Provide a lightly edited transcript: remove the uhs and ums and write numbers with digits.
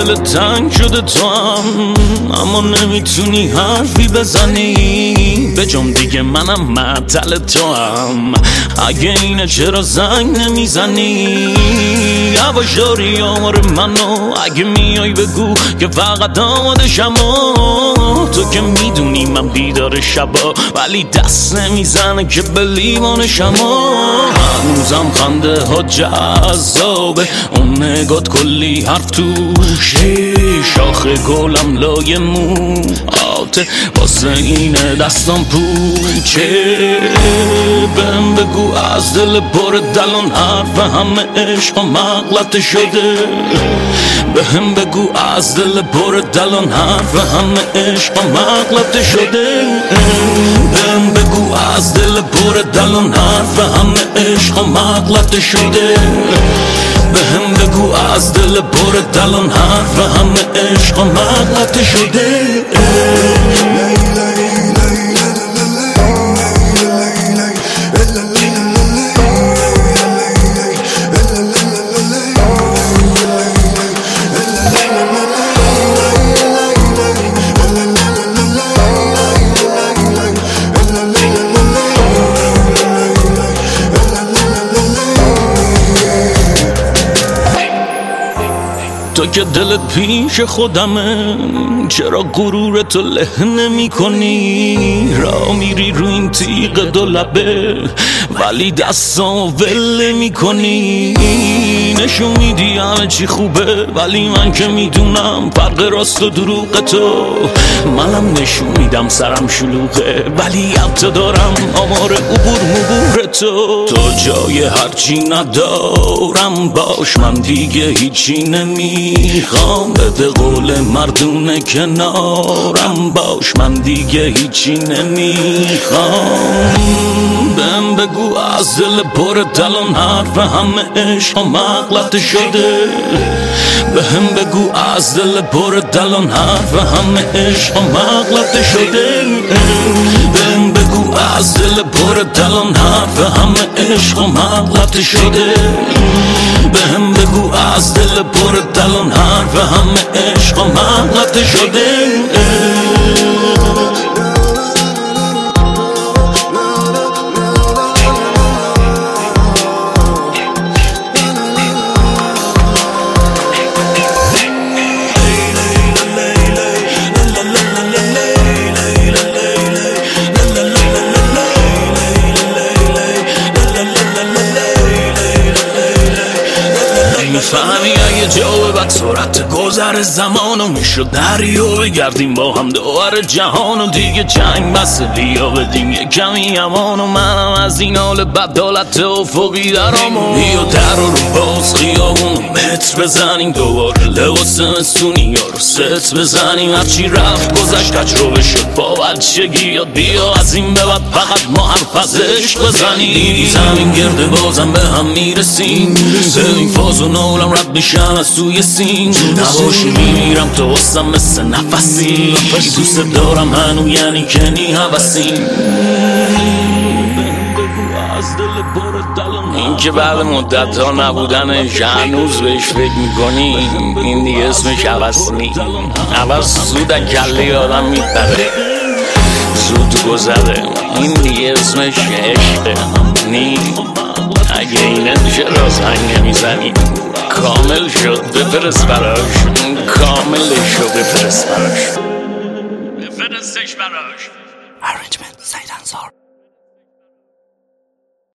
دل تنگ شده تو هم، اما نمیتونی حرفی بزنی به جام دیگه منم معطل تو هم. اگه اینه چرا زنگ نمیزنی؟ یواشاری آمار منو اگه میای بگو که فقط آمادشم. تو که میدونی من بیدار شبا ولی دست نمیزنه که به لیوانشم. هنوزم خنده ها جذابه، اون نگات کلی حرف توشه، شاخ گلم لای موهاته واسه اینه دستم پوچه. بهم بگو از دل پر دلان حرف همه عشق مغلطه شده. بهم بگو از دل پر دلان حرف همه عشق مغلطه شده. بهم بگو از دل پر دلان حرف همه عشق مغلطه شده. بهم بگو از دل پر دلان حرف همه عشق مغلطه شده. تو که دلت پیش خودمه، چرا غرور تو له نمی کنی؟ را میری رو این تیغ دو لبه ولی دستامو ول نمی کنی. نشون میدی همه چی خوبه ولی من که میدونم فرق راست و دروغ تو. منم نشون میدم سرم شلوغه ولی حتی دارم آمار عبور مبور تو. تو جای هرچی ندارم باش، من دیگه هیچی نمیخوام. به قول مردونه کنارم باش، من دیگه هیچی نمیخوام. بهم بگو از دل پر دلان حرف همه عشق مغلطه شده. بهم بگو از دل پر دلان حرف همه عشق مغلطه شده. بهم بگو از دل پر دلان حرف همه عشق مغلطه شده. بهم بگو از دل پر دلان حرف همه عشق مغلطه شده. میفهمی اگه جا بعد سرعت گذر زمانو میشد دریا بگردیم با هم دوباره جهانو. دیگه جنگ بس بیا بدیم یه کمی امانو. منم از این حال بدالت افقی درامو. بیا در رو باز خیابونو متر بزنیم دوباره لباس مستونی یا رو ست بزنیم. هرچی رفت گذشت تجربه شد با بچگی یاد. بیا از این به بعد فقط ما حرف از عشق بزنیم. دیدی زمین گرده بازم به هم میرسیم. این فاز و نولم رد میشن از توی سین. نباشی میمیرم تو واسم مثل نفسی. دوست دارم هنو یعنی کنی حوثیم. این که بعد مدت ها نبودنش هنوز بهش فکر میکنی، این دیگه اسمش حوث نی. حوث زود کله آدم میپره، زود گذره. این دیگه اسمش عشقه نی. اگه اینه چرا زنگ نمیزنی؟ کامل شد بفرست براش، کاملش شد بفرست براش، بفرستش براش.